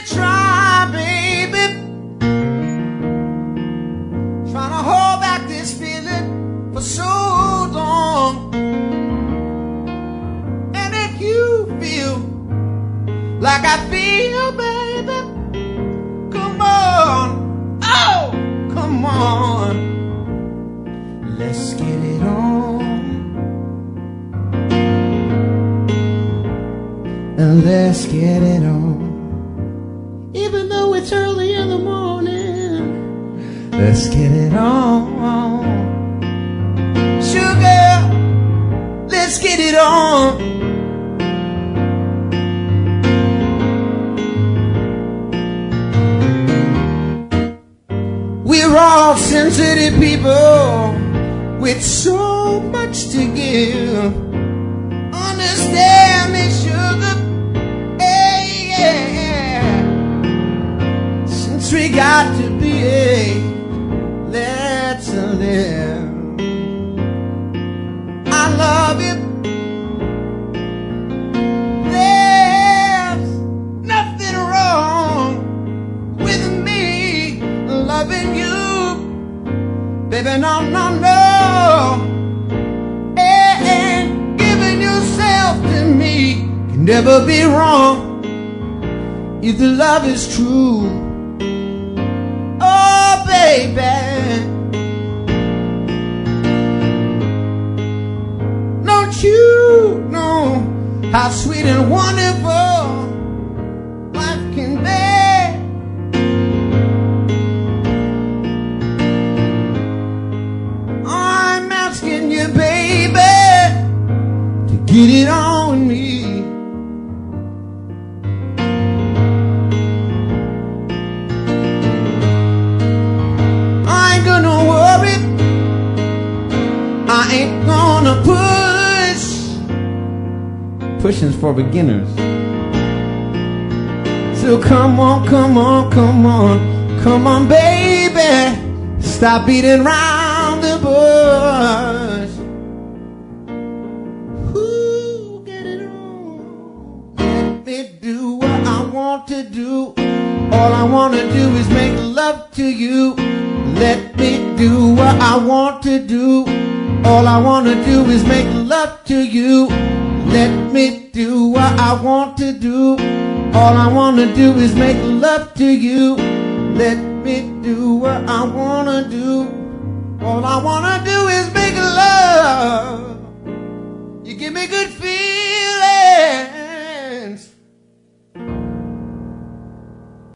try, baby, trying to hold back this feeling for so long. And if you feel like I feel, baby, come on, oh, come on, let's get it on. And let's get it on. Even though it's early in the morning, let's get it on. Sugar, let's get it on. We're all sensitive people with so much to give. Understand me, sugar. Hey, yeah. Since we got to be, let's live. I love you. There's nothing wrong with me loving you, baby. No, no, no. And giving yourself to me can never be wrong if the love is true. Oh, baby, don't you know how sweet and wonderful life can be? I'm asking you, baby, to get it on me. I ain't gonna worry, I ain't gonna push. Pushing's for beginners. So come on, come on, come on, come on, baby, stop beating round the bush. Ooh, get it on. Let me do what I want to do. All I want to do is make love to you. Let me do what I want to do. All I want to do is make love to you. Let me do what I want to do. All I want to do is make love to you. Let me do what I want to do. All I want to do is make love. You give me good feeling.